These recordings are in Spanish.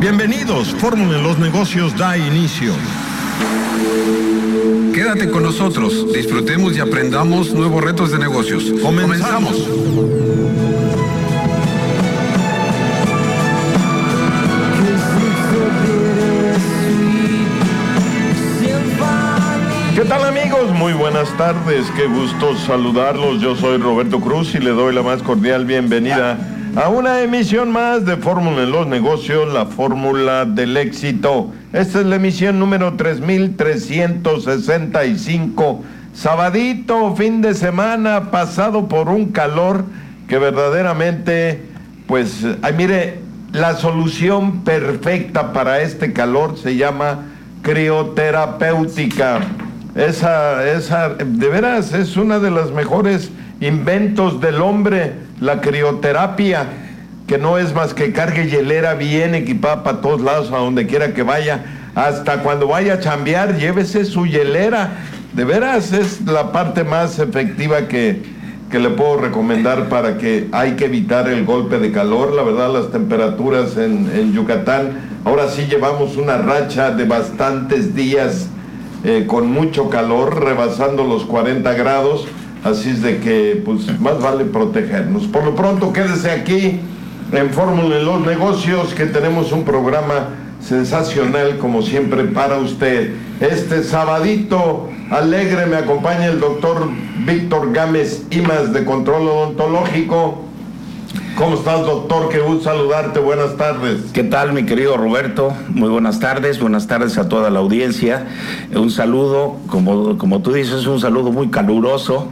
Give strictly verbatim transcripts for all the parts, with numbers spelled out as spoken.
Bienvenidos, Fórmula en los Negocios da inicio. Quédate con nosotros, disfrutemos y aprendamos nuevos retos de negocios. ¡Comenzamos! ¿Qué tal, amigos? Muy buenas tardes, qué gusto saludarlos. Yo soy Roberto Cruz y le doy la más cordial bienvenida a una emisión más de Fórmula en los Negocios, la fórmula del éxito. Esta es la emisión número tres mil trescientos sesenta y cinco, sabadito, fin de semana, pasado por un calor que verdaderamente, pues, ay, mire, la solución perfecta para este calor se llama crioterapéutica. Esa, esa, de veras, es una de las mejores inventos del hombre, la crioterapia, que no es más que cargue hielera bien equipada para todos lados, a donde quiera que vaya. Hasta cuando vaya a chambear, llévese su hielera. De veras, es la parte más efectiva que, que le puedo recomendar para que hay que evitar el golpe de calor. La verdad, las temperaturas en, en Yucatán, ahora sí llevamos una racha de bastantes días Eh, con mucho calor, rebasando los cuarenta grados, así es de que pues más vale protegernos. Por lo pronto, quédese aquí en Fórmula en los Negocios, que tenemos un programa sensacional como siempre para usted. Este sabadito alegre me acompaña el doctor Víctor Gámez Imas, de Control Odontológico. ¿Cómo estás, doctor? Qué gusto saludarte, buenas tardes. ¿Qué tal, mi querido Roberto? Muy buenas tardes, buenas tardes a toda la audiencia. Un saludo, como, como tú dices, un saludo muy caluroso.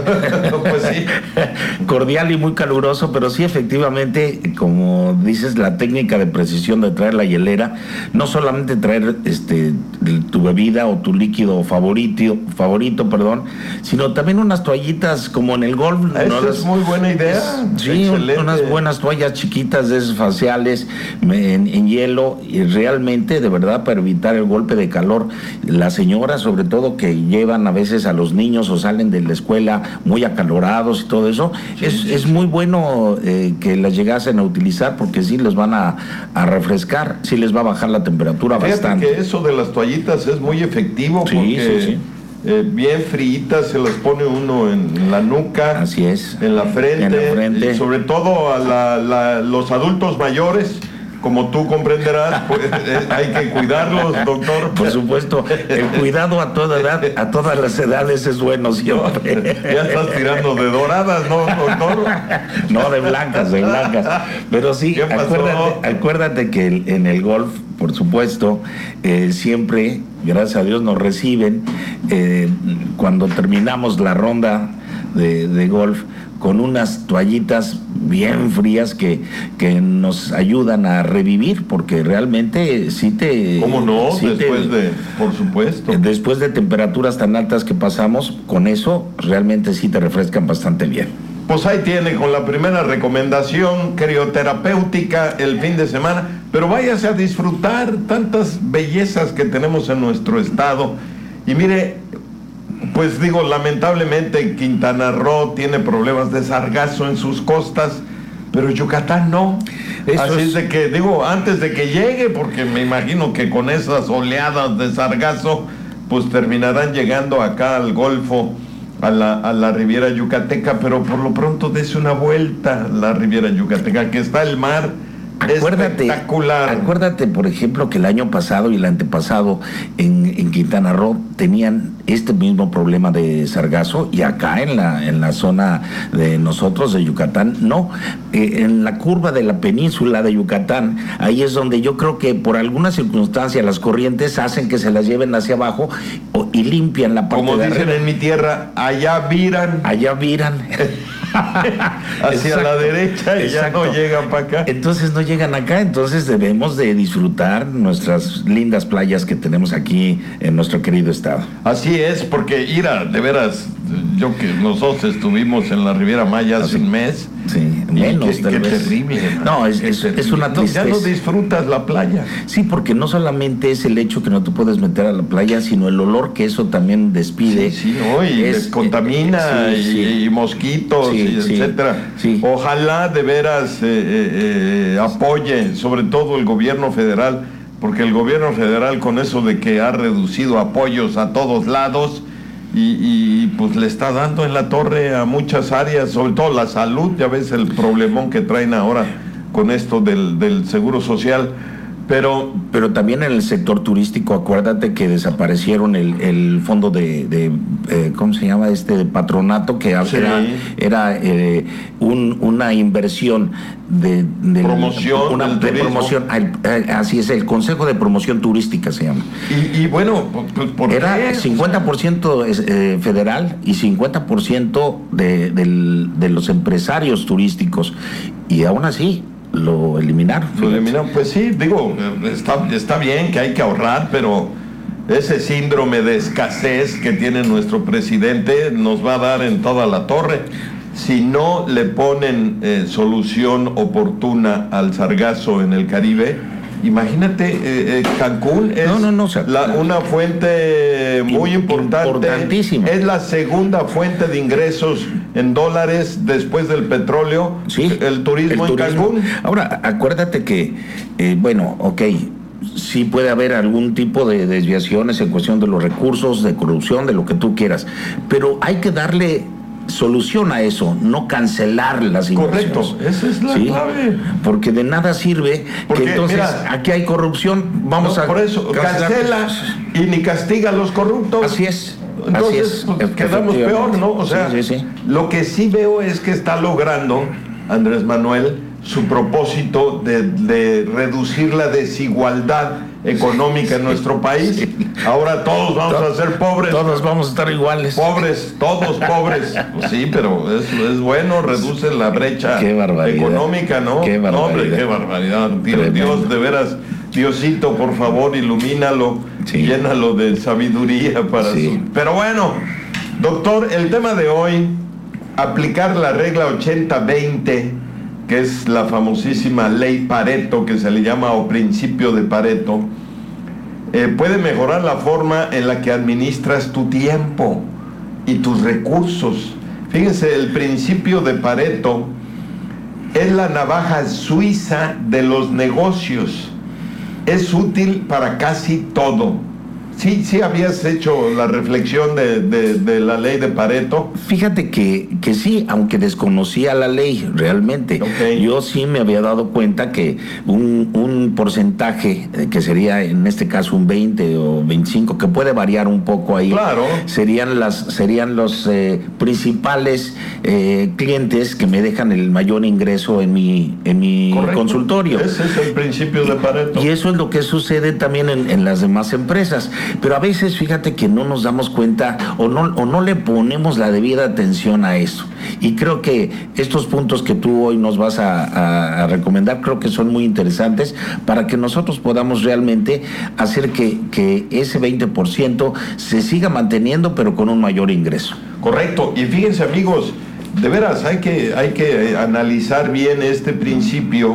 Pues sí. Cordial y muy caluroso, pero sí, efectivamente, como dices, la técnica de precisión de traer la hielera, no solamente traer este tu bebida o tu líquido favorito, favorito, perdón, sino también unas toallitas como en el golf. Eso ¿no? es muy buena idea. Es, sí, un, unas buenas toallas chiquitas de esas faciales en, en hielo, y realmente, de verdad, para evitar el golpe de calor. Las señoras, sobre todo, que llevan a veces a los niños o salen de la escuela muy acalorados y todo eso, sí, es, sí, es muy bueno eh, que las llegasen a utilizar, porque sí les van a, a refrescar, sí les va a bajar la temperatura. Fíjate bastante. Que eso de las toallitas es muy efectivo, sí, porque sí, sí. Eh, bien fritas se las pone uno en la nuca, así es, en la frente, en la frente. Y sobre todo a la, la, los adultos mayores. Como tú comprenderás, pues, eh, hay que cuidarlos, doctor. Por supuesto, el cuidado a toda edad, a todas las edades es bueno siempre. No, ya estás tirando de doradas, ¿no, doctor? No, de blancas, de blancas. Pero sí, acuérdate, acuérdate que en el golf, por supuesto, eh, siempre, gracias a Dios, nos reciben eh, cuando terminamos la ronda de, de golf, con unas toallitas bien frías que, que nos ayudan a revivir, porque realmente sí te... ¿Cómo no? Sí después te, de, por supuesto. Después de temperaturas tan altas que pasamos, con eso realmente sí te refrescan bastante bien. Pues ahí tiene, con la primera recomendación crioterapéutica el fin de semana, pero váyase a disfrutar tantas bellezas que tenemos en nuestro estado. Y mire, pues digo, lamentablemente Quintana Roo tiene problemas de sargazo en sus costas, pero Yucatán no. Eso Así es... es de que, digo, antes de que llegue, porque me imagino que con esas oleadas de sargazo, pues terminarán llegando acá al Golfo, a la, a la Riviera Yucateca, pero por lo pronto dése una vuelta a la Riviera Yucateca, que está el mar Acuérdate, espectacular. Acuérdate, por ejemplo, que el año pasado y el antepasado en, en Quintana Roo tenían este mismo problema de sargazo, y acá en la en la zona de nosotros, de Yucatán, no. Eh, en la curva de la península de Yucatán, ahí es donde yo creo que por alguna circunstancia las corrientes hacen que se las lleven hacia abajo o, y limpian la parte Como de dicen arriba. En mi tierra, allá viran. Allá viran. Hacia Exacto. la derecha y Exacto. ya no llegan para acá. Entonces no llegan acá, entonces debemos de disfrutar nuestras lindas playas que tenemos aquí en nuestro querido estado. Así es, porque Ira, de veras, yo que nosotros estuvimos en la Riviera Maya hace un mes, Sí, menos. Qué, qué terrible. No, es, es, es una tristeza. Ya no disfrutas la playa. Sí, porque no solamente es el hecho que no te puedes meter a la playa, sino el olor que eso también despide. Sí, sí, ¿no? Y es, contamina, eh, sí, y, sí. y mosquitos, sí, y sí, etcétera. Sí. Ojalá de veras eh, eh, eh, apoye, sobre todo el gobierno federal, porque el gobierno federal con eso de que ha reducido apoyos a todos lados, Y, y pues le está dando en la torre a muchas áreas, sobre todo la salud. Ya ves el problemón que traen ahora con esto del, del seguro social. Pero, pero también en el sector turístico, acuérdate que desaparecieron el, el fondo de, de eh, ¿cómo se llama? Este de patronato, que sí. era, era eh, un, una inversión de, de promoción, una, de promoción, así es, el Consejo de Promoción Turística se llama. Y, y bueno, pues, ¿por era qué? cincuenta por ciento eh, federal y cincuenta por ciento de, de, de los empresarios turísticos, y aún así lo eliminaron. Lo eliminaron, pues sí, digo, está, está bien que hay que ahorrar, pero ese síndrome de escasez que tiene nuestro presidente nos va a dar en toda la torre. Si no le ponen eh, solución oportuna al sargazo en el Caribe, imagínate, eh, eh, Cancún es no, no, no, o sea, la, una fuente muy importante, importantísima. Es la segunda fuente de ingresos en dólares después del petróleo, sí, el turismo el en turismo. Cancún. Ahora, acuérdate que, eh, bueno, ok, sí puede haber algún tipo de desviaciones en cuestión de los recursos, de corrupción, de lo que tú quieras, pero hay que darle solución a eso, no cancelar las inversiones. Correcto, esa es la ¿sí? clave. Porque de nada sirve Porque, que entonces mira, aquí hay corrupción, vamos no, a... por eso, cancela y ni castiga a los corruptos. Así es. Entonces, así es, pues, quedamos peor, ¿no? O sea, sí, sí, sí. Lo que sí veo es que está logrando Andrés Manuel su propósito de, de reducir la desigualdad económica en nuestro país. Sí. Ahora todos vamos todos, a ser pobres. Todos vamos a estar iguales. Pobres, todos pobres. Pues sí, pero es, es bueno, reduce la brecha qué económica, ¿no? Qué barbaridad. No, hombre, qué barbaridad. Dios, Dios, de veras, Diosito, por favor, ilumínalo, sí. Llénalo de sabiduría para sí. su... Pero bueno, doctor, el tema de hoy, aplicar la regla ochenta veinte, que es la famosísima ley Pareto, que se le llama, o principio de Pareto, eh, puede mejorar la forma en la que administras tu tiempo y tus recursos. Fíjense, el principio de Pareto es la navaja suiza de los negocios. Es útil para casi todo. Sí, sí habías hecho la reflexión de, de, de la ley de Pareto. Fíjate que, que sí, aunque desconocía la ley realmente, okay. Yo sí me había dado cuenta que un, un porcentaje, que sería en este caso un veinte o veinticinco, que puede variar un poco ahí, claro. serían, las, serían los eh, principales eh, clientes que me dejan el mayor ingreso en mi, en mi consultorio. Ese es el principio de Pareto. Y eso es lo que sucede también en, en las demás empresas. Pero a veces fíjate que no nos damos cuenta o no, o no le ponemos la debida atención a eso. Y creo que estos puntos que tú hoy nos vas a, a, a recomendar creo que son muy interesantes para que nosotros podamos realmente hacer que, que ese veinte por ciento se siga manteniendo pero con un mayor ingreso. Correcto. Y fíjense, amigos, de veras hay que, hay que analizar bien este principio,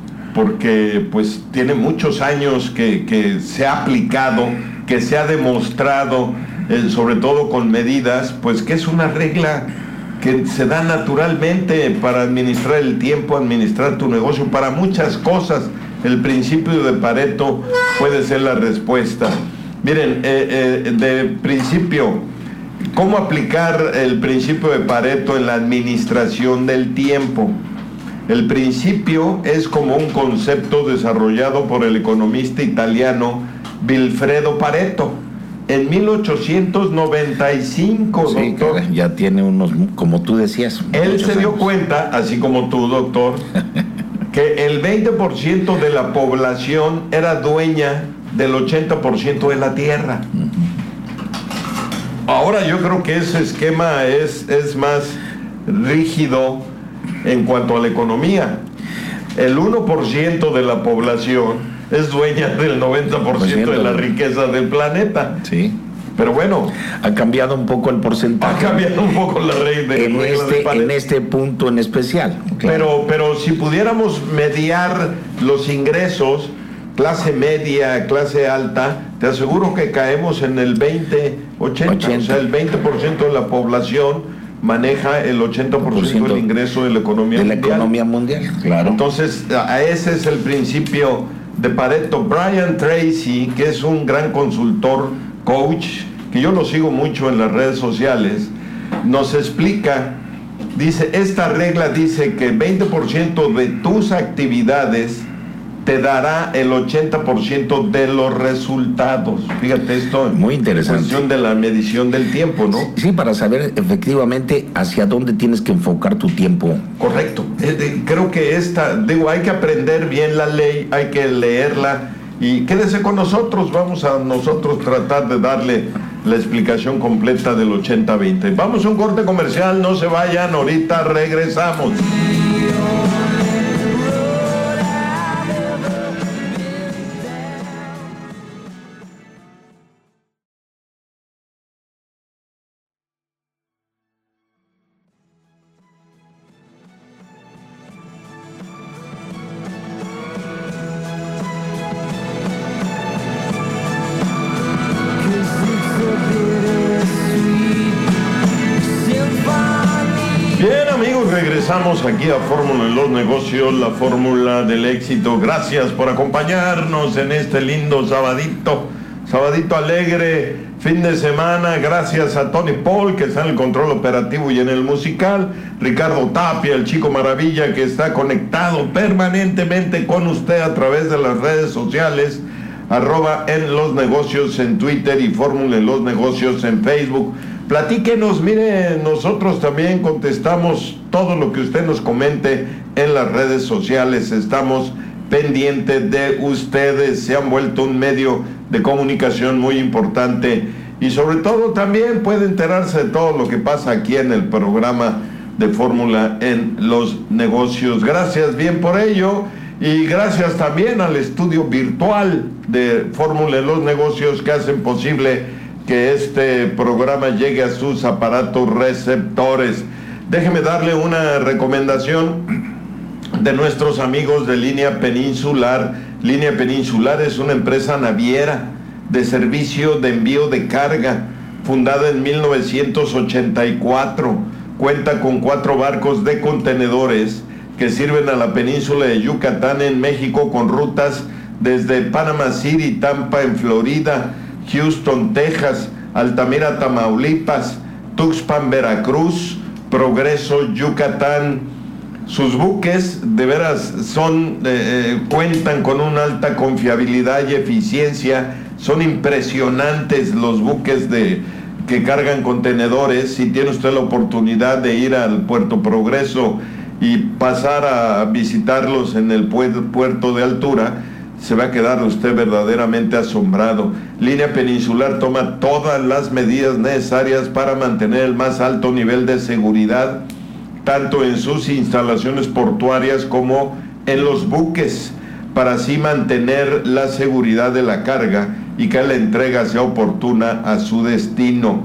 porque pues tiene muchos años que, que se ha aplicado, que se ha demostrado, eh, sobre todo con medidas, pues que es una regla que se da naturalmente para administrar el tiempo, administrar tu negocio, para muchas cosas. El principio de Pareto puede ser la respuesta. Miren, eh, eh, de principio, ¿cómo aplicar el principio de Pareto en la administración del tiempo? El principio es como un concepto desarrollado por el economista italiano Vilfredo Pareto en mil ochocientos noventa y cinco, sí, doctor. Ya tiene unos, como tú decías. Él se dio años. cuenta, así como tú, doctor, que el veinte por ciento de la población era dueña del ochenta por ciento de la tierra. Uh-huh. Ahora yo creo que ese esquema es, es más rígido en cuanto a la economía. El uno por ciento de la población es dueña del noventa por ciento de la riqueza del planeta. Sí. Pero bueno, ha cambiado un poco el porcentaje. Ha cambiado un poco la regla de, en, regla este, de Pareto. en este punto en especial. Claro. Pero, pero si pudiéramos mediar los ingresos, clase media, clase alta, te aseguro que caemos en el veinte ochenta. O sea, el veinte por ciento de la población maneja el ochenta por ciento del ingreso de la economía de la mundial. economía mundial, claro. Entonces, a ese es el principio de Pareto. Brian Tracy, que es un gran consultor, coach, que yo lo sigo mucho en las redes sociales, nos explica, dice, esta regla dice que veinte por ciento de tus actividades te dará el ochenta por ciento de los resultados. Fíjate esto. Muy interesante. Cuestión de la medición del tiempo, ¿no? Sí, para saber efectivamente hacia dónde tienes que enfocar tu tiempo. Correcto. Creo que esta, digo, hay que aprender bien la ley, hay que leerla y quédese con nosotros. Vamos a nosotros tratar de darle la explicación completa del ochenta veinte. Vamos a un corte comercial, no se vayan, ahorita regresamos. Regresamos aquí a Fórmula en los Negocios, la fórmula del éxito. Gracias por acompañarnos en este lindo sabadito, sabadito alegre, fin de semana. Gracias a Tony Paul, que está en el control operativo y en el musical. Ricardo Tapia, el chico maravilla, que está conectado permanentemente con usted a través de las redes sociales. Arroba en los negocios en Twitter y Fórmula en los Negocios en Facebook. Platíquenos, mire, nosotros también contestamos todo lo que usted nos comente en las redes sociales. Estamos pendientes de ustedes, se han vuelto un medio de comunicación muy importante y sobre todo también puede enterarse de todo lo que pasa aquí en el programa de Fórmula en los Negocios. Gracias bien por ello y gracias también al estudio virtual de Fórmula en los Negocios que hacen posible que este programa llegue a sus aparatos receptores. Déjeme darle una recomendación de nuestros amigos de Línea Peninsular. Línea Peninsular es una empresa naviera de servicio de envío de carga, fundada en mil novecientos ochenta y cuatro. Cuenta con cuatro barcos de contenedores que sirven a la península de Yucatán en México con rutas desde Panama City, Tampa en Florida, Houston, Texas, Altamira, Tamaulipas, Tuxpan, Veracruz, Progreso, Yucatán. Sus buques de veras son eh, cuentan con una alta confiabilidad y eficiencia. Son impresionantes los buques de que cargan contenedores. Si tiene usted la oportunidad de ir al Puerto Progreso y pasar a visitarlos en el puerto de altura, se va a quedar usted verdaderamente asombrado. Línea Peninsular toma todas las medidas necesarias para mantener el más alto nivel de seguridad, tanto en sus instalaciones portuarias como en los buques, para así mantener la seguridad de la carga y que la entrega sea oportuna a su destino.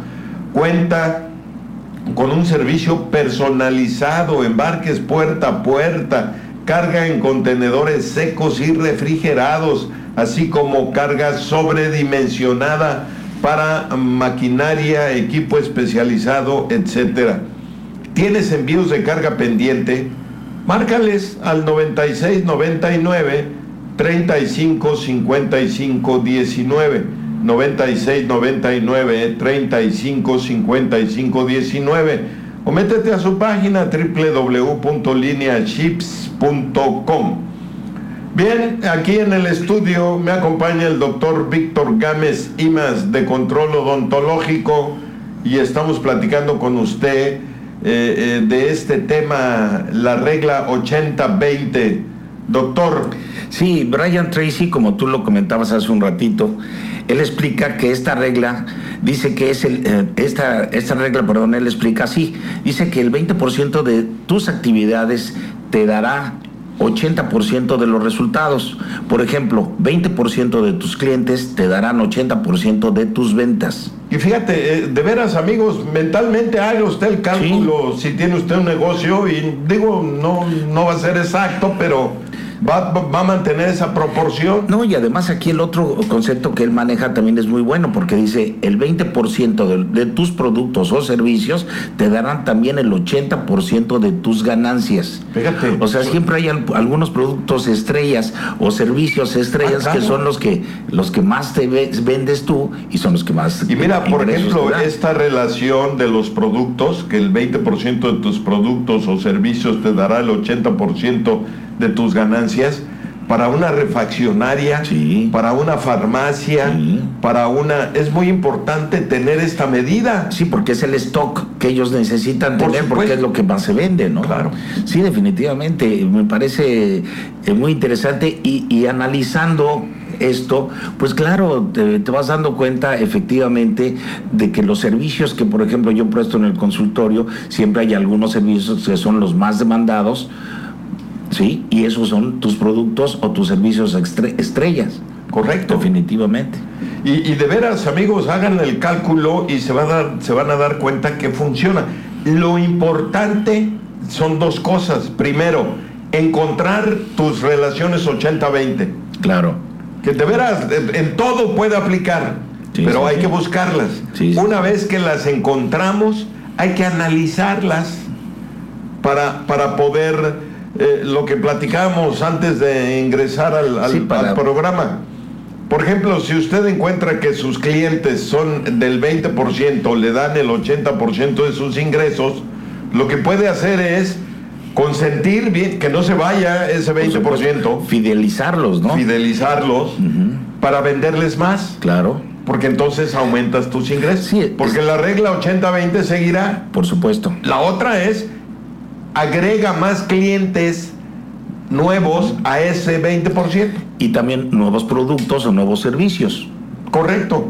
Cuenta con un servicio personalizado, embarques puerta a puerta, carga en contenedores secos y refrigerados, así como carga sobredimensionada para maquinaria, equipo especializado, etcétera. ¿Tienes envíos de carga pendiente? Márcales al noventa y seis noventa y nueve treinta y cinco cincuenta y cinco diecinueve, noventa y seis noventa y nueve treinta y cinco cincuenta y cinco diecinueve. O métete a su página doble u doble u doble u punto linea ships punto com. Bien, aquí en el estudio me acompaña el doctor Víctor Gámez Imas de Control Odontológico y estamos platicando con usted eh, eh, de este tema, la regla ochenta veinte. Doctor. Sí, Brian Tracy, como tú lo comentabas hace un ratito, él explica que esta regla dice que es el eh, esta esta regla, perdón, él explica así, dice que el veinte por ciento de tus actividades te dará ochenta por ciento de los resultados. Por ejemplo, veinte por ciento de tus clientes te darán ochenta por ciento de tus ventas. Y fíjate, eh, de veras, amigos, mentalmente haga usted el cálculo, sí. Si tiene usted un negocio, y digo, no, no va a ser exacto, pero va, va a mantener esa proporción. No, y además aquí el otro concepto que él maneja también es muy bueno, porque dice, el veinte por ciento de, de tus productos o servicios te darán también el ochenta por ciento de tus ganancias. Fíjate. O sea, siempre hay al, algunos productos estrellas o servicios estrellas, ah, claro, que son los que los que más te ve, vendes tú y son los que más. Y mira, por ejemplo, esta relación de los productos, que el veinte por ciento de tus productos o servicios te dará el ochenta por ciento de tus ganancias, para una refaccionaria, sí, para una farmacia, sí, para una... Es muy importante tener esta medida. Sí, porque es el stock que ellos necesitan tener, porque es lo que más se vende, ¿no? Claro. Sí, definitivamente, me parece eh, muy interesante, y, y analizando esto, pues claro, te, te vas dando cuenta efectivamente de que los servicios que, por ejemplo, yo presto en el consultorio, siempre hay algunos servicios que son los más demandados, sí, y esos son tus productos o tus servicios estre- estrellas. Correcto. Definitivamente. Y, y de veras, amigos, hagan el cálculo y se, va a dar, se van a dar cuenta que funciona. Lo importante son dos cosas. Primero, encontrar tus relaciones ochenta veinte. Claro. Que de veras, en todo puede aplicar, sí, pero sí, hay sí. que buscarlas. Sí, sí. Una vez que las encontramos, hay que analizarlas para, para poder... Eh, lo que platicábamos antes de ingresar al, al, sí, para... al programa. Por ejemplo, si usted encuentra que sus clientes son del veinte por ciento, le dan el ochenta por ciento de sus ingresos, lo que puede hacer es consentir bien, que no se vaya ese veinte por ciento. Fidelizarlos, ¿no? Fidelizarlos, uh-huh, para venderles más. Claro. Porque entonces aumentas tus ingresos. Sí, porque es... la regla ochenta veinte seguirá. Por supuesto. La otra es... agrega más clientes nuevos a ese veinte por ciento. Y también nuevos productos o nuevos servicios. Correcto.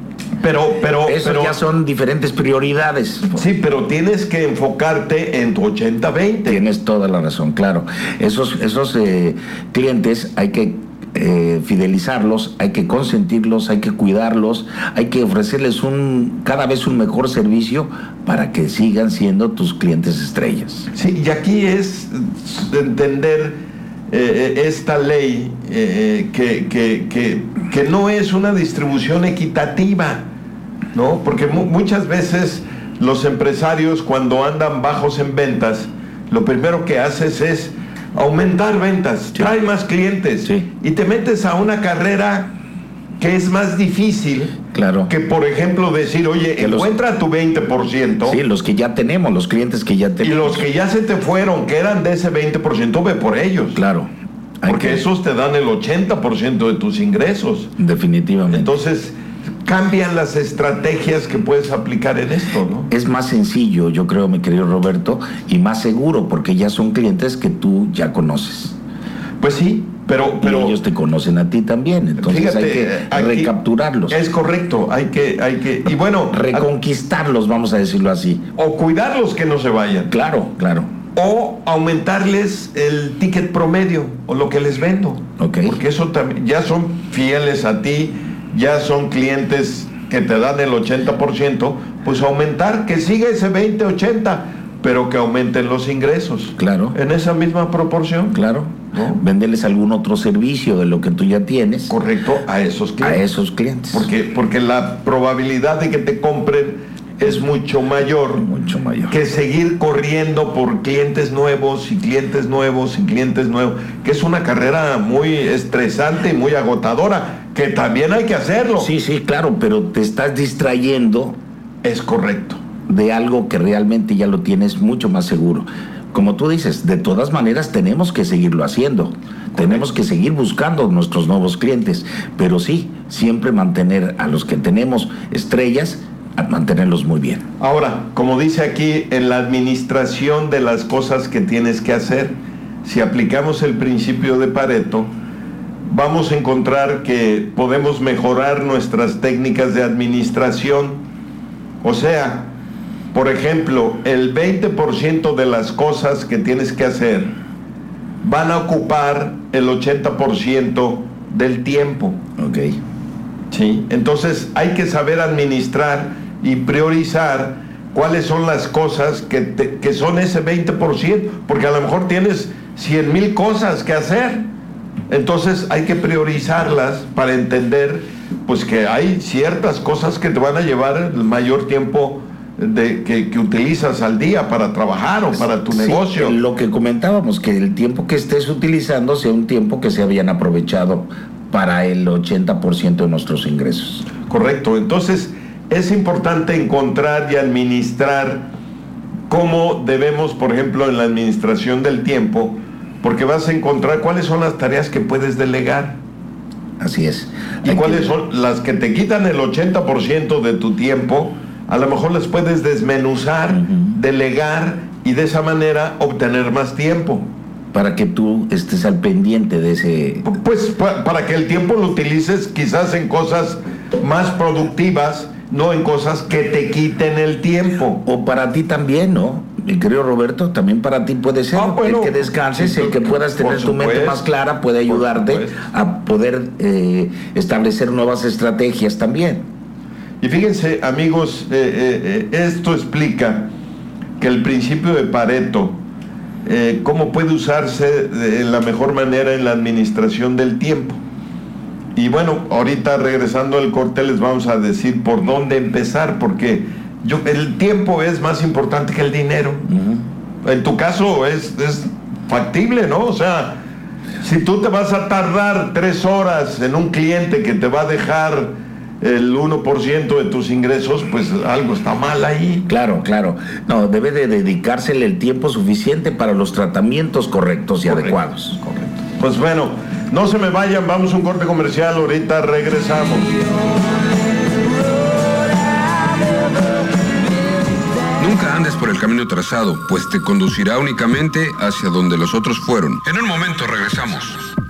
Pero, pero, Eso pero, ya son diferentes prioridades. Sí, pero tienes que enfocarte en tu ochenta veinte. Tienes toda la razón, claro. Esos, esos eh, clientes hay que Eh, fidelizarlos, hay que consentirlos, hay que cuidarlos, hay que ofrecerles un cada vez un mejor servicio para que sigan siendo tus clientes estrellas. Sí, y aquí es entender eh, esta ley eh, que, que, que, que no es una distribución equitativa, ¿no? Porque mu- muchas veces los empresarios, cuando andan bajos en ventas, lo primero que haces es aumentar ventas, sí, trae más clientes, sí, y te metes a una carrera que es más difícil, claro, que por ejemplo decir, oye, que encuentra los, tu veinte por ciento. Sí, los que ya tenemos, los clientes que ya tenemos. Y los que ya se te fueron, que eran de ese veinte por ciento, ve por ellos. Claro. Porque que... esos te dan el ochenta por ciento de tus ingresos. Definitivamente. Entonces, cambian las estrategias que puedes aplicar en esto, ¿no? Es más sencillo, yo creo, mi querido Roberto, y más seguro, porque ya son clientes que tú ya conoces. Pues sí, pero... pero y ellos te conocen a ti también, entonces fíjate, hay que hay recapturarlos. Es correcto, hay que... hay que y bueno... reconquistarlos, vamos a decirlo así. O cuidarlos que no se vayan. Claro, claro. O aumentarles el ticket promedio, o lo que les vendo. Okay. Porque eso también, ya son fieles a ti, ya son clientes que te dan el ochenta por ciento, pues aumentar, que siga ese veinte ochenta, pero que aumenten los ingresos. Claro. En esa misma proporción. Claro. ¿No? Venderles algún otro servicio de lo que tú ya tienes. Correcto, a esos clientes. A esos clientes. Porque, porque la probabilidad de que te compren es mucho mayor, mucho mayor que seguir corriendo por clientes nuevos y clientes nuevos y clientes nuevos, que es una carrera muy estresante y muy agotadora, que también hay que hacerlo. Sí, sí, claro, pero te estás distrayendo. Es correcto. De algo que realmente ya lo tienes mucho más seguro. Como tú dices, de todas maneras tenemos que seguirlo haciendo. Correcto. Tenemos que seguir buscando nuestros nuevos clientes, pero sí, siempre mantener a los que tenemos estrellas, a mantenerlos muy bien. Ahora, como dice aquí, en la administración de las cosas que tienes que hacer, si aplicamos el principio de Pareto, vamos a encontrar que podemos mejorar nuestras técnicas de administración. O sea, por ejemplo, el veinte por ciento de las cosas que tienes que hacer van a ocupar el ochenta por ciento del tiempo. Ok. Sí, entonces hay que saber administrar y priorizar cuáles son las cosas que, te, que son ese veinte por ciento, porque a lo mejor tienes cien mil cosas que hacer. Entonces hay que priorizarlas para entender pues que hay ciertas cosas que te van a llevar el mayor tiempo de, que, que utilizas al día para trabajar o para tu sí, negocio. Lo que comentábamos, que el tiempo que estés utilizando sea un tiempo que se habían aprovechado para el ochenta por ciento de nuestros ingresos. Correcto, entonces es importante encontrar y administrar cómo debemos, por ejemplo, en la administración del tiempo, porque vas a encontrar cuáles son las tareas que puedes delegar. Así es. Y cuáles son las que te quitan el ochenta por ciento de tu tiempo, a lo mejor las puedes desmenuzar, uh-huh. delegar y de esa manera obtener más tiempo. Para que tú estés al pendiente de ese... Pues pa- para que el tiempo lo utilices quizás en cosas más productivas, no en cosas que te quiten el tiempo. O para ti también, ¿no? Mi querido Roberto, también para ti puede ser. Ah, bueno, el que descanses, sí, el que puedas tener tu supuesto, mente más clara, puede ayudarte a poder eh, establecer nuevas estrategias también. Y fíjense, amigos, eh, eh, esto explica que el principio de Pareto, eh, cómo puede usarse de la mejor manera en la administración del tiempo. Y bueno, ahorita regresando al corte les vamos a decir por dónde empezar, porque yo, el tiempo es más importante que el dinero. Uh-huh. En tu caso es, es factible, ¿no? O sea, si tú te vas a tardar tres horas en un cliente que te va a dejar el uno por ciento de tus ingresos, pues algo está mal ahí. Claro, claro. No, debe de dedicársele el tiempo suficiente para los tratamientos correctos y correcto, adecuados. Correcto. Pues bueno, no se me vayan, vamos a un corte comercial, ahorita regresamos. Nunca andes por el camino trazado, pues te conducirá únicamente hacia donde los otros fueron. En un momento regresamos.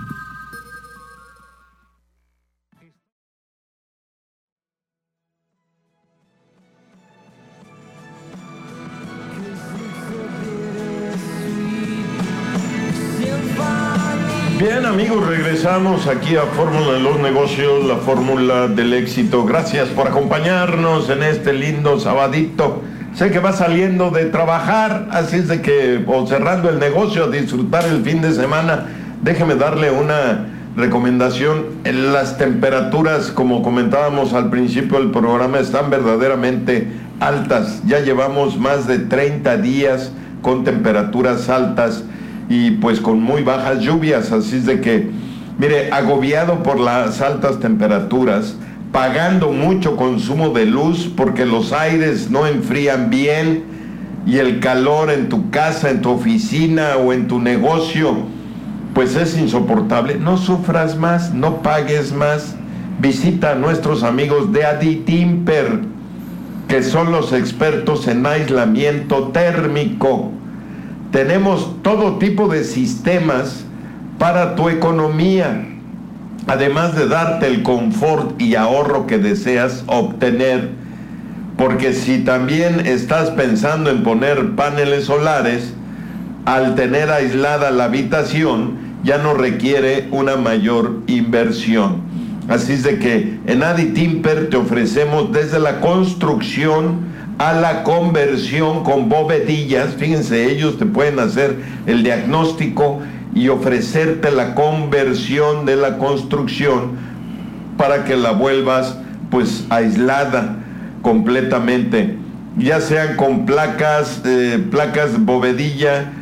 Bien, amigos, regresamos aquí a Fórmula de los Negocios, la fórmula del éxito. Gracias por acompañarnos en este lindo sabadito. Sé que va saliendo de trabajar, así es de que, o cerrando el negocio, a disfrutar el fin de semana. Déjeme darle una recomendación. Las temperaturas, como comentábamos al principio del programa, están verdaderamente altas. Ya llevamos más de treinta días con temperaturas altas y pues con muy bajas lluvias, así es de que, mire, agobiado por las altas temperaturas, pagando mucho consumo de luz porque los aires no enfrían bien y el calor en tu casa, en tu oficina o en tu negocio, pues es insoportable. No sufras más, no pagues más. Visita a nuestros amigos de Aditimper, que son los expertos en aislamiento térmico. Tenemos todo tipo de sistemas para tu economía, además de darte el confort y ahorro que deseas obtener, porque si también estás pensando en poner paneles solares, al tener aislada la habitación, ya no requiere una mayor inversión. Así es de que en Aditimper te ofrecemos desde la construcción a la conversión con bovedillas. Fíjense, ellos te pueden hacer el diagnóstico y ofrecerte la conversión de la construcción para que la vuelvas pues aislada completamente, ya sean con placas, eh, placas bovedilla,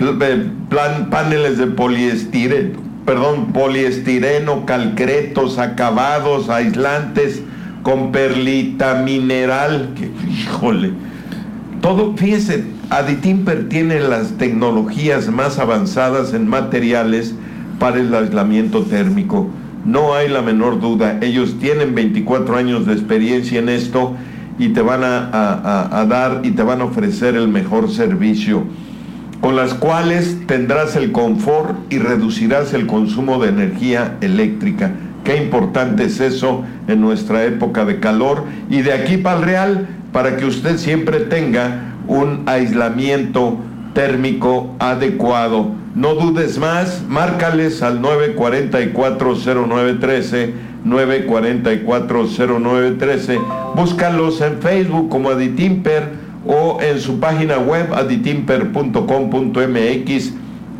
plan, paneles de poliestireno, perdón, poliestireno, calcretos, acabados, aislantes, con perlita mineral, que híjole, todo, fíjese, Aditimper tiene las tecnologías más avanzadas en materiales para el aislamiento térmico. No hay la menor duda, ellos tienen veinticuatro años de experiencia en esto y te van a, a, a dar y te van a ofrecer el mejor servicio, con las cuales tendrás el confort y reducirás el consumo de energía eléctrica. Qué importante es eso en nuestra época de calor, y de aquí para el Real, para que usted siempre tenga un aislamiento térmico adecuado. no dudes más, márcales al nueve cuatro cuatro cero nueve uno tres, nueve cuatro cuatro cero nueve uno tres, búscalos en Facebook como Aditimper o en su página web aditimper punto com punto m x,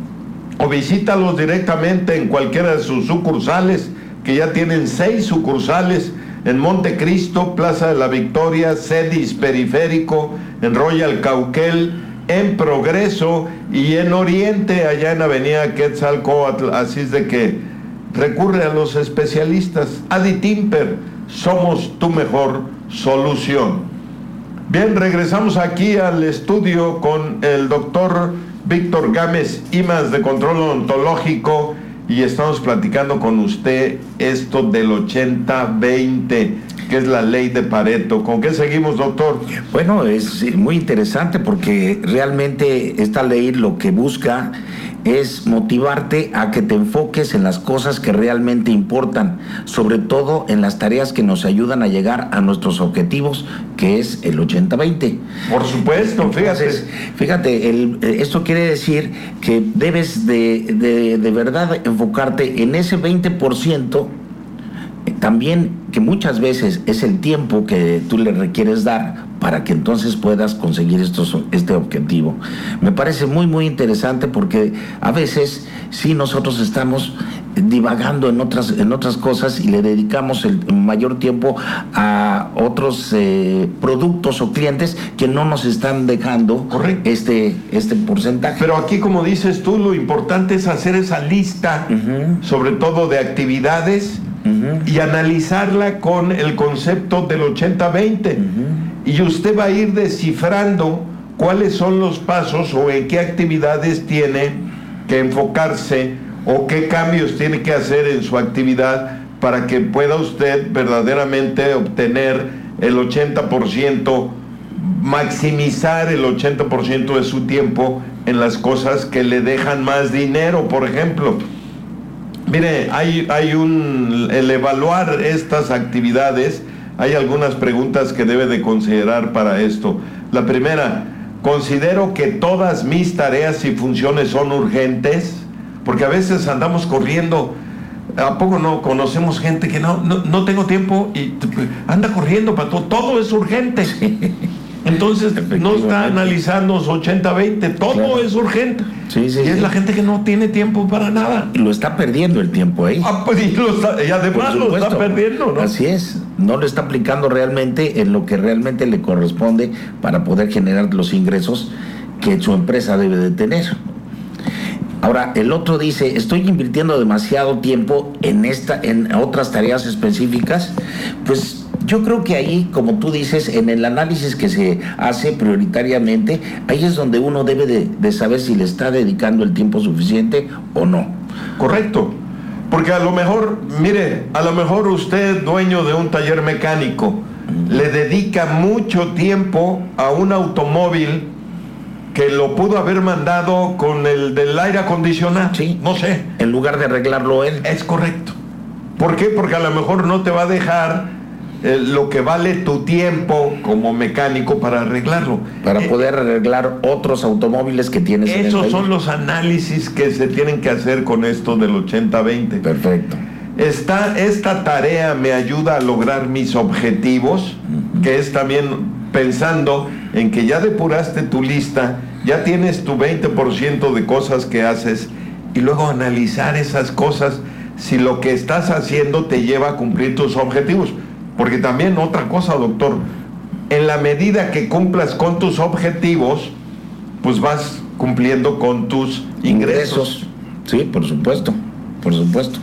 o visítalos directamente en cualquiera de sus sucursales, que ya tienen seis sucursales en Montecristo, Plaza de la Victoria, Cedis Periférico, en Royal Cauquel, en Progreso y en Oriente, allá en Avenida Quetzalcóatl. Así es de que recurre a los especialistas. Aditimper, somos tu mejor solución. Bien, regresamos aquí al estudio con el doctor Víctor Gámez Imaz, de Control Odontológico, y estamos platicando con usted esto del ochenta veinte, que es la ley de Pareto. ¿Con qué seguimos, doctor? Bueno, es muy interesante porque realmente esta ley lo que busca es motivarte a que te enfoques en las cosas que realmente importan, sobre todo en las tareas que nos ayudan a llegar a nuestros objetivos, que es el ochenta veinte. Por supuesto, Entonces, fíjate. Fíjate, el, esto quiere decir que debes de, de, de verdad enfocarte en ese veinte por ciento, también que muchas veces es el tiempo que tú le requieres dar para que entonces puedas conseguir estos, este objetivo. Me parece muy muy interesante porque a veces sí nosotros estamos divagando en otras, en otras cosas y le dedicamos el mayor tiempo a otros eh, productos o clientes que no nos están dejando este, este porcentaje. Pero aquí, como dices tú, lo importante es hacer esa lista, uh-huh. sobre todo de actividades, uh-huh. y analizarla con el concepto del ochenta veinte. Uh-huh. Y usted va a ir descifrando cuáles son los pasos o en qué actividades tiene que enfocarse o qué cambios tiene que hacer en su actividad para que pueda usted verdaderamente obtener el ochenta por ciento, maximizar el ochenta por ciento de su tiempo en las cosas que le dejan más dinero. Por ejemplo, mire, hay, hay un, el evaluar estas actividades, hay algunas preguntas que debe de considerar para esto. La primera, ¿considero que todas mis tareas y funciones son urgentes? Porque a veces andamos corriendo. ¿A poco no conocemos gente que no, no, no tengo tiempo y anda corriendo para todo? Todo es urgente. Entonces no está analizando ochenta veinte, todo claro. es urgente. Sí, sí, y es sí. la gente que no tiene tiempo para nada. Y lo está perdiendo el tiempo ahí. Ah, pues, y, lo está, y además lo está perdiendo, ¿no? Así es, no lo está aplicando realmente en lo que realmente le corresponde para poder generar los ingresos que su empresa debe de tener. Ahora, el otro dice, estoy invirtiendo demasiado tiempo en esta, en otras tareas específicas. Pues yo creo que ahí, como tú dices, en el análisis que se hace prioritariamente, ahí es donde uno debe de, de saber si le está dedicando el tiempo suficiente o no. Correcto. Porque a lo mejor, mire, a lo mejor usted, dueño de un taller mecánico, uh-huh. le dedica mucho tiempo a un automóvil que lo pudo haber mandado con el del aire acondicionado. Sí. No sé. En lugar de arreglarlo él. Es correcto. ¿Por qué? Porque a lo mejor no te va a dejar eh, lo que vale tu tiempo como mecánico para arreglarlo. Para eh, poder arreglar otros automóviles que tienes en el Esos taller. son los análisis que se tienen que hacer con esto del ochenta veinte. Perfecto. Esta, esta tarea me ayuda a lograr mis objetivos, uh-huh. que es también pensando en que ya depuraste tu lista, ya tienes tu veinte por ciento de cosas que haces, y luego analizar esas cosas, si lo que estás haciendo te lleva a cumplir tus objetivos. Porque también otra cosa, doctor, en la medida que cumplas con tus objetivos, pues vas cumpliendo con tus ingresos. ingresos. Sí, por supuesto, por supuesto.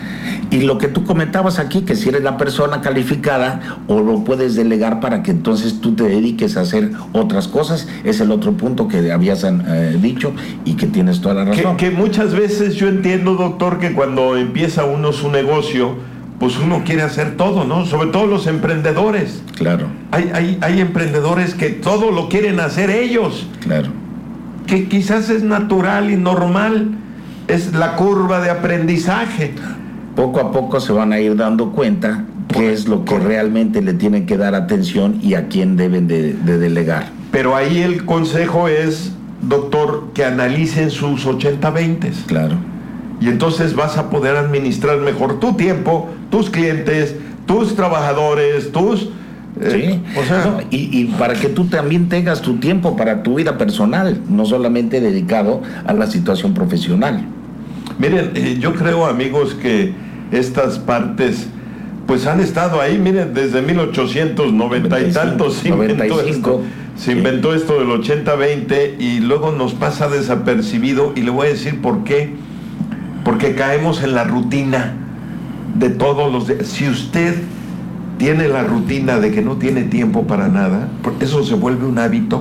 Y lo que tú comentabas aquí, que si eres la persona calificada o lo puedes delegar para que entonces tú te dediques a hacer otras cosas, es el otro punto que habías eh, dicho y que tienes toda la razón. Que, que muchas veces yo entiendo, doctor, que cuando empieza uno su negocio, pues uno quiere hacer todo, ¿no? Sobre todo los emprendedores. Claro. Hay, hay, hay emprendedores que todo lo quieren hacer ellos. Claro. Que quizás es natural y normal, es la curva de aprendizaje. Poco a poco se van a ir dando cuenta qué es lo que realmente le tienen que dar atención y a quién deben de, de delegar. Pero ahí el consejo es doctor, que analicen sus ochenta veinte. Claro. Y entonces vas a poder administrar mejor tu tiempo, tus clientes, tus trabajadores, tus... Eh, sí, o sea, no, y, y para que tú también tengas tu tiempo para tu vida personal, no solamente dedicado a la situación profesional. Miren, eh, yo creo, amigos, que estas partes pues han estado ahí, miren, desde mil ochocientos noventa y tantos se inventó esto, se inventó sí. esto del ochenta veinte y luego nos pasa desapercibido, y le voy a decir por qué. Porque caemos en la rutina de todos los días. Si usted tiene la rutina de que no tiene tiempo para nada, eso se vuelve un hábito,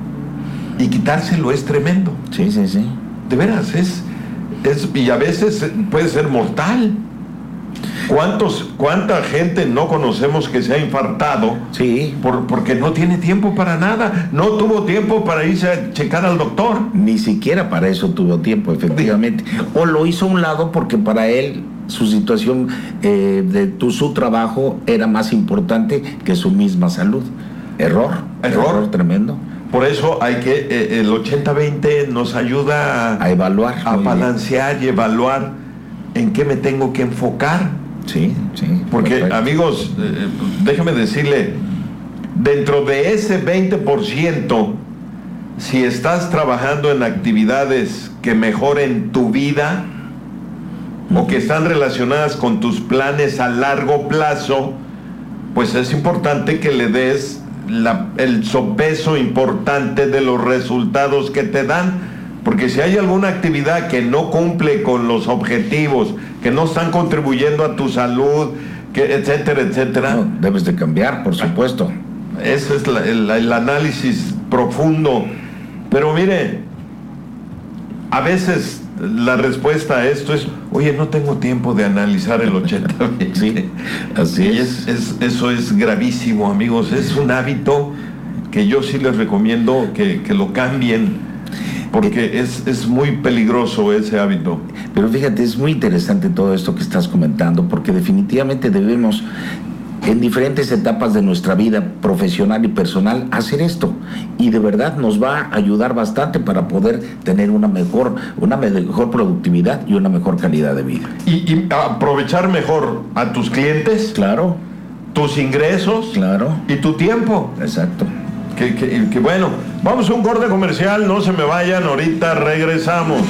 y quitárselo es tremendo. Sí, sí, sí. De veras, es, es y a veces puede ser mortal. ¿Cuántos, cuánta gente no conocemos que se ha infartado? Sí. Por, porque no tiene tiempo para nada, no tuvo tiempo para irse a checar al doctor. Ni siquiera para eso tuvo tiempo, efectivamente. O lo hizo a un lado porque para él su situación eh, de tu, su trabajo era más importante que su misma salud. Error. Error. Error tremendo. Por eso hay que, eh, el ochenta veinte nos ayuda a, a evaluar. A balancear y evaluar en qué me tengo que enfocar. Sí, sí. Porque, perfecto. amigos, eh, déjeme decirle, dentro de ese veinte por ciento, si estás trabajando en actividades que mejoren tu vida, uh-huh, o que están relacionadas con tus planes a largo plazo, pues es importante que le des la, el sopeso importante de los resultados que te dan. Porque si hay alguna actividad que no cumple con los objetivos, que no están contribuyendo a tu salud, que etcétera, etcétera, no, debes de cambiar, por supuesto. Ese es la, el, el análisis profundo. Pero mire, a veces la respuesta a esto es: oye, no tengo tiempo de analizar el ochenta veinte. Sí, así y es. Es, es. Eso es gravísimo, amigos. Es un hábito que yo sí les recomiendo que, que lo cambien, porque es, es muy peligroso ese hábito. Pero fíjate, es muy interesante todo esto que estás comentando, porque definitivamente debemos, en diferentes etapas de nuestra vida profesional y personal, hacer esto, y de verdad nos va a ayudar bastante para poder tener una mejor, una mejor productividad y una mejor calidad de vida. Y, y aprovechar mejor a tus clientes, claro, tus ingresos, claro, y tu tiempo. Exacto. Que, que, que bueno, vamos a un corte comercial, no se me vayan, ahorita regresamos.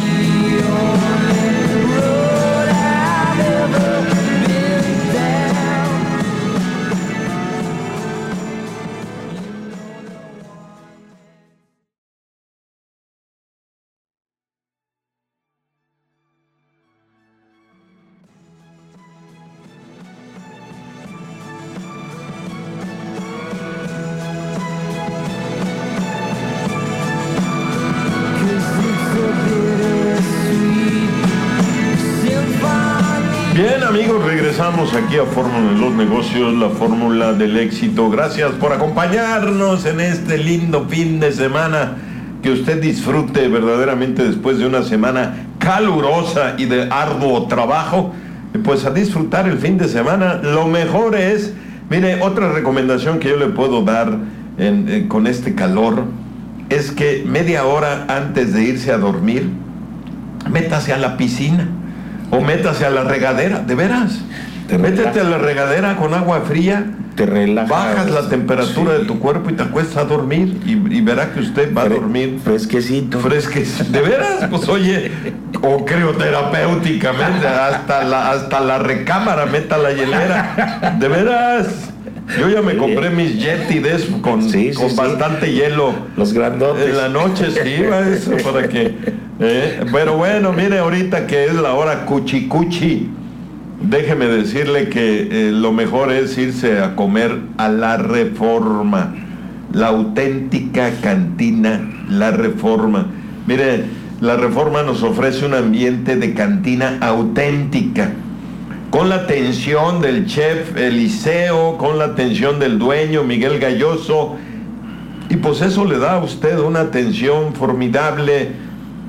Bien, amigos, regresamos aquí a Fórmula de los Negocios, la fórmula del éxito. Gracias por acompañarnos en este lindo fin de semana. Que usted disfrute verdaderamente después de una semana calurosa y de arduo trabajo. Pues a disfrutar el fin de semana. Lo mejor es, mire, otra recomendación que yo le puedo dar en, en, con este calor, es que media hora antes de irse a dormir, métase a la piscina. O métase a la regadera, de veras. Te Métete a la regadera con agua fría. Te relajas. Bajas la temperatura, sí, de tu cuerpo y te acuestas a dormir. Y, y verá que usted va Fre- a dormir. Fresquecito. Fresquecito. De veras, pues oye, o crioterapéuticamente, hasta la, hasta la recámara, meta la hielera. De veras. Yo ya me compré mis Yeti de eso, con, sí, sí, con sí. bastante hielo. Los grandotes. En la noche sí iba eso para que... Eh, pero bueno, mire, ahorita que es la hora cuchi cuchi, déjeme decirle que eh, lo mejor es irse a comer a La Reforma, la auténtica cantina La Reforma. Mire, La Reforma nos ofrece un ambiente de cantina auténtica, con la atención del chef Eliseo, con la atención del dueño Miguel Galloso, y pues eso le da a usted una atención formidable.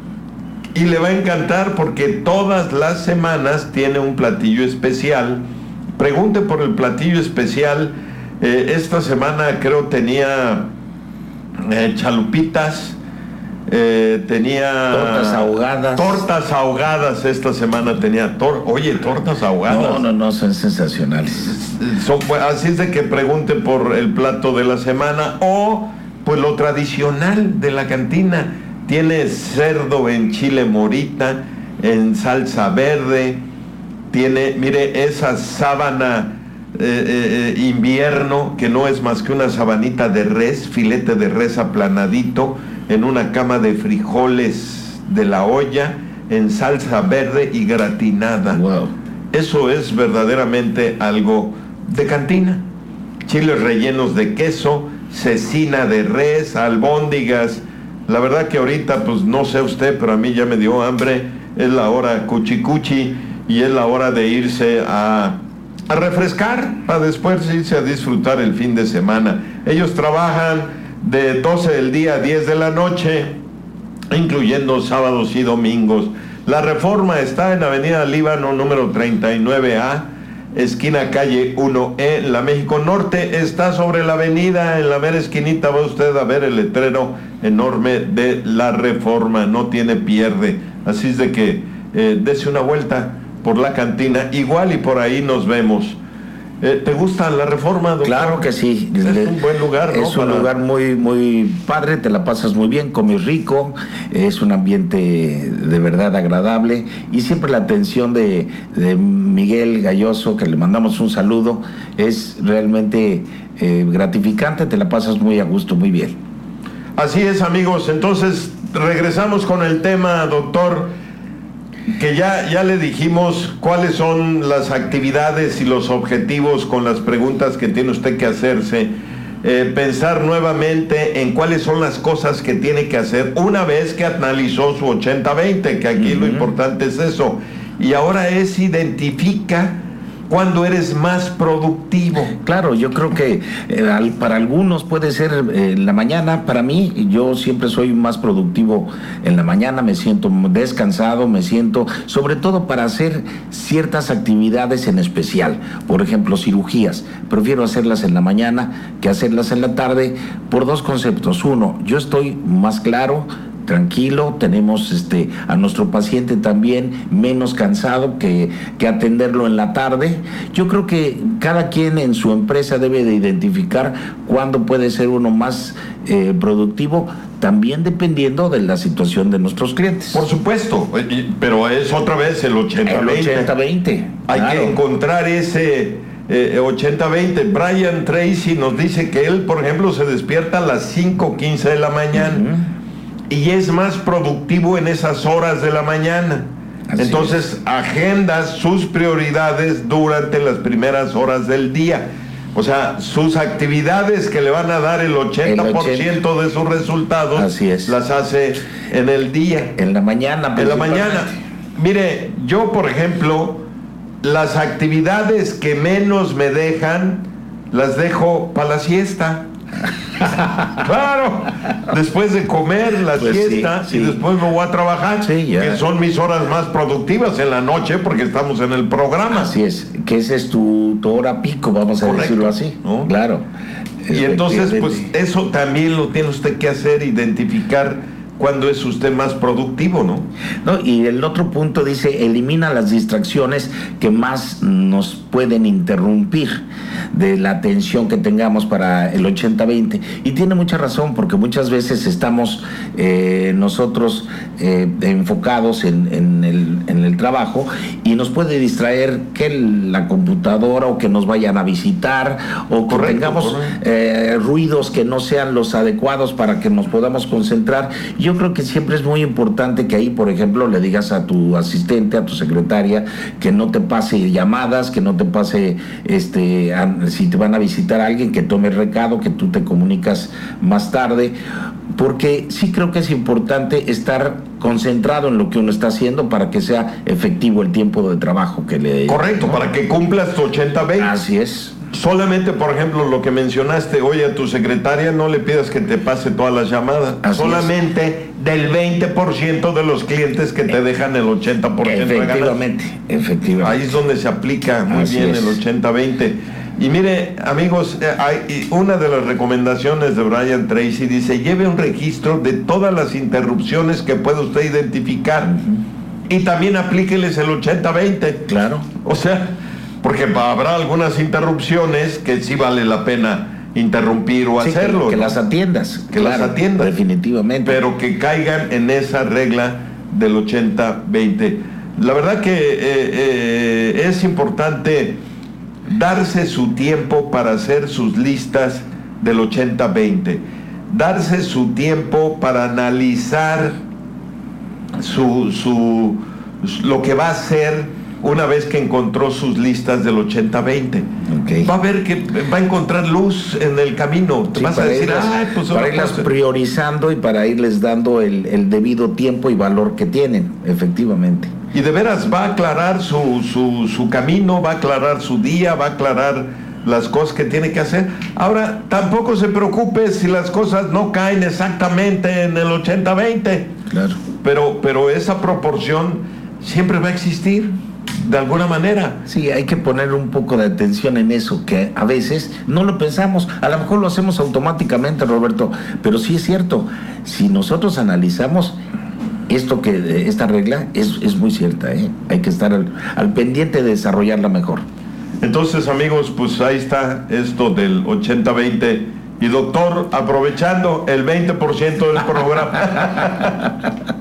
Y le va a encantar porque todas las semanas tiene un platillo especial. Pregunte por el platillo especial. Eh, esta semana creo tenía eh, chalupitas, eh, tenía... Tortas ahogadas. Tortas ahogadas esta semana tenía. Tor Oye, tortas ahogadas. No, no, no, son sensacionales. Son, así es de que pregunte por el plato de la semana o pues lo tradicional de la cantina. Tiene cerdo en chile morita, en salsa verde, tiene, mire, esa sábana eh, eh, invierno, que no es más que una sabanita de res, filete de res aplanadito, en una cama de frijoles de la olla, en salsa verde y gratinada. Wow. Eso es verdaderamente algo de cantina. Chiles rellenos de queso, cecina de res, albóndigas. La verdad que ahorita, pues no sé usted, pero a mí ya me dio hambre. Es la hora cuchicuchi y es la hora de irse a, a refrescar para después irse a disfrutar el fin de semana. Ellos trabajan de doce del día a diez de la noche, incluyendo sábados y domingos. La Reforma está en Avenida Líbano número treinta y nueve A, esquina calle uno E, la México Norte. Está sobre la avenida, en la mera esquinita va usted a ver el letrero enorme de La Reforma, no tiene pierde. Así es de que eh, dese una vuelta por la cantina, igual y por ahí nos vemos. Eh, ¿Te gusta La Reforma, doctor? Claro que sí. Es un buen lugar, ¿no? Es un Para... lugar muy, muy padre, te la pasas muy bien, comes rico, es un ambiente de verdad agradable y siempre la atención de, de Miguel Galloso, que le mandamos un saludo, es realmente eh, gratificante, te la pasas muy a gusto, muy bien. Así es, amigos. Entonces, regresamos con el tema, doctor, que ya, ya le dijimos cuáles son las actividades y los objetivos con las preguntas que tiene usted que hacerse. Eh, pensar nuevamente en cuáles son las cosas que tiene que hacer una vez que analizó su ochenta veinte, que aquí uh-huh. lo importante es eso. Y ahora es identifica cuando eres más productivo. Claro, yo creo que eh, para algunos puede ser eh, en la mañana. Para mí, yo siempre soy más productivo en la mañana, me siento descansado, me siento, sobre todo para hacer ciertas actividades en especial. Por ejemplo, cirugías. Prefiero hacerlas en la mañana que hacerlas en la tarde por dos conceptos. Uno, yo estoy más claro, tranquilo, tenemos este a nuestro paciente también menos cansado que, que atenderlo en la tarde. Yo creo que cada quien en su empresa debe de identificar cuándo puede ser uno más eh, productivo, también dependiendo de la situación de nuestros clientes. Por supuesto, pero es otra vez el ochenta veinte. El ochenta veinte. Hay claro. que encontrar ese eh, ochenta veinte. Brian Tracy nos dice que él, por ejemplo, se despierta a las cinco quince de la mañana. Uh-huh. Y es más productivo en esas horas de la mañana. Así Entonces, es. agenda sus prioridades durante las primeras horas del día. O sea, sus actividades que le van a dar el ochenta por ciento de sus resultados, así es. las hace en el día. En la mañana. En la mañana. Mire, yo, por ejemplo, las actividades que menos me dejan, las dejo para la siesta. Claro, después de comer la pues siesta sí, sí. y después me voy a trabajar, sí, que son mis horas más productivas en la noche porque estamos en el programa. Así es, que esa es tu, tu hora pico, vamos a Correcto, decirlo así, ¿no? Claro. Y entonces, pues eso también lo tiene usted que hacer, identificar cuándo es usted más productivo, ¿no? No, y el otro punto dice, elimina las distracciones que más nos pueden interrumpir de la atención que tengamos para el ochenta veinte. Y tiene mucha razón, porque muchas veces estamos eh, nosotros eh, enfocados en, en, el, en el trabajo y nos puede distraer que la computadora o que nos vayan a visitar o que correcto, tengamos eh, ruidos que no sean los adecuados para que nos podamos concentrar. Yo creo que siempre es muy importante que ahí, por ejemplo, le digas a tu asistente, a tu secretaria, que no te pase llamadas, que no te pase, este, a, si te van a visitar a alguien, que tome recado, que tú te comunicas más tarde, porque sí creo que es importante estar concentrado en lo que uno está haciendo para que sea efectivo el tiempo de trabajo que le... Correcto, ¿no? Para que cumplas tu ochenta veinte. Así es. Solamente, por ejemplo, lo que mencionaste, oye, a tu secretaria no le pidas que te pase todas las llamadas. Así Solamente es. Del veinte por ciento de los clientes que te dejan el ochenta por ciento efectivamente, de efectivamente. Ahí es donde se aplica muy Así bien es. El ochenta veinte. Y mire, amigos, eh, hay, una de las recomendaciones de Brian Tracy dice, lleve un registro de todas las interrupciones que pueda usted identificar. Uh-huh. Y también aplíqueles el ochenta veinte. Claro. O sea, porque habrá algunas interrupciones que sí vale la pena interrumpir o sí, hacerlo. Que, que ¿no? las atiendas. Que claro, las atiendas. Definitivamente. Pero que caigan en esa regla del ochenta veinte. La verdad que eh, eh, es importante darse su tiempo para hacer sus listas del ochenta veinte. Darse su tiempo para analizar su, su, lo que va a hacer una vez que encontró sus listas del ochenta veinte. Okay. Va a ver que va a encontrar luz en el camino. Te sí, vas a decir, irlas, Ay, pues para irlas priorizando y para irles dando el, el debido tiempo y valor que tienen, efectivamente. Y de veras va a aclarar su, su, su camino, va a aclarar su día, va a aclarar las cosas que tiene que hacer. Ahora, tampoco se preocupe si las cosas no caen exactamente en el ochenta veinte. Claro. Pero, pero esa proporción siempre va a existir. De alguna manera. Sí, hay que poner un poco de atención en eso, que a veces no lo pensamos, a lo mejor lo hacemos automáticamente, Roberto, pero sí es cierto, si nosotros analizamos esto que esta regla es, es muy cierta, ¿eh? Hay que estar al, al pendiente de desarrollarla mejor. Entonces, amigos, pues ahí está esto del ochenta veinte. Y doctor, aprovechando el veinte por ciento del programa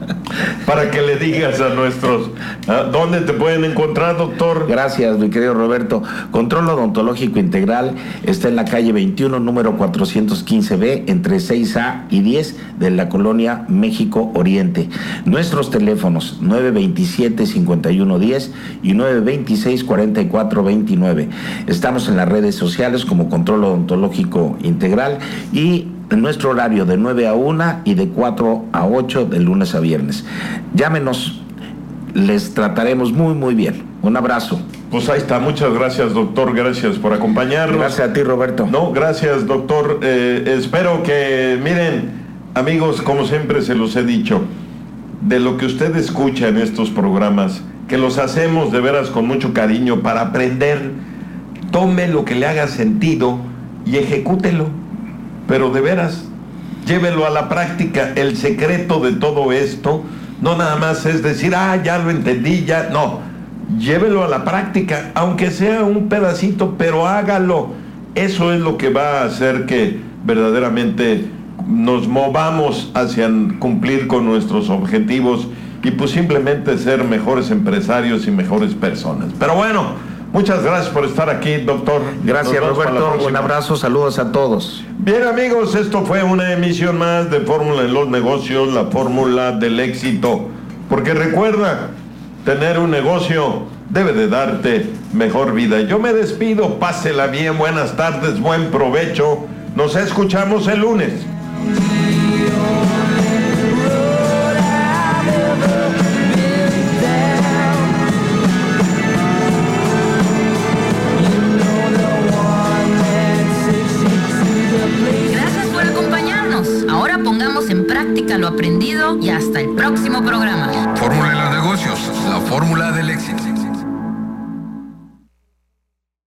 para que le digas a nuestros ¿ah? ¿Dónde te pueden encontrar, doctor? Gracias, mi querido Roberto. Control Odontológico Integral está en la calle veintiuno, número cuatrocientos quince B, entre seis A y diez de la colonia México Oriente. Nuestros teléfonos nueve veintisiete, cincuenta y uno diez y nueve veintiséis, cuarenta y cuatro veintinueve. Estamos en las redes sociales como Control Odontológico Integral y en nuestro horario de nueve a una y de cuatro a ocho de lunes a viernes. Llámenos, les trataremos muy muy bien. Un abrazo. Pues ahí está, muchas gracias, doctor, gracias por acompañarnos. Gracias a ti, Roberto. No, gracias, doctor. Eh, espero que, miren, amigos, como siempre se los he dicho, de lo que usted escucha en estos programas, que los hacemos de veras con mucho cariño para aprender, tome lo que le haga sentido y ejecútelo. Pero de veras, llévelo a la práctica. El secreto de todo esto no nada más es decir, ah, ya lo entendí, ya, no. Llévelo a la práctica, aunque sea un pedacito, pero hágalo. Eso es lo que va a hacer que verdaderamente nos movamos hacia cumplir con nuestros objetivos y pues simplemente ser mejores empresarios y mejores personas. Pero bueno, muchas gracias por estar aquí, doctor. Gracias, Roberto. Un abrazo, saludos a todos. Bien, amigos, esto fue una emisión más de Fórmula en los Negocios, la fórmula del éxito. Porque recuerda, tener un negocio debe de darte mejor vida. Yo me despido, pásela bien, buenas tardes, buen provecho. Nos escuchamos el lunes. Ahora pongamos en práctica lo aprendido y hasta el próximo programa. Fórmula en los negocios, la fórmula del éxito.